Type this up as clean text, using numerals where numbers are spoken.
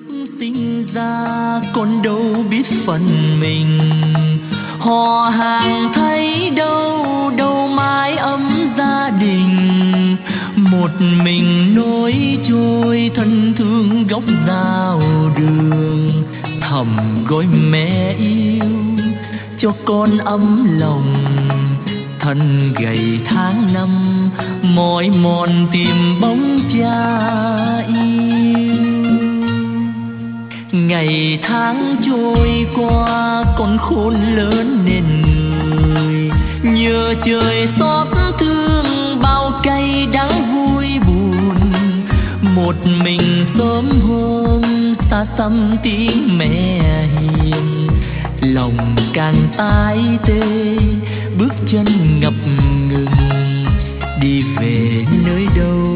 Sinh ra con đâu biết phần mình, họ hàng thấy đâu đâu mái ấm gia đình. Một mình nối trôi thân thương góc giao đường, thầm gọi mẹ yêu cho con ấm lòng. Thân gầy tháng năm mỏi mòn tìm bóng cha yêu. Ngày tháng trôi qua con khôn lớn nên người, nhờ trời xót thương bao cay đắng vui buồn. Một mình sớm hôm xa xăm tiếng mẹ hiền, lòng càng tái tê bước chân ngập ngừng đi về nơi đâu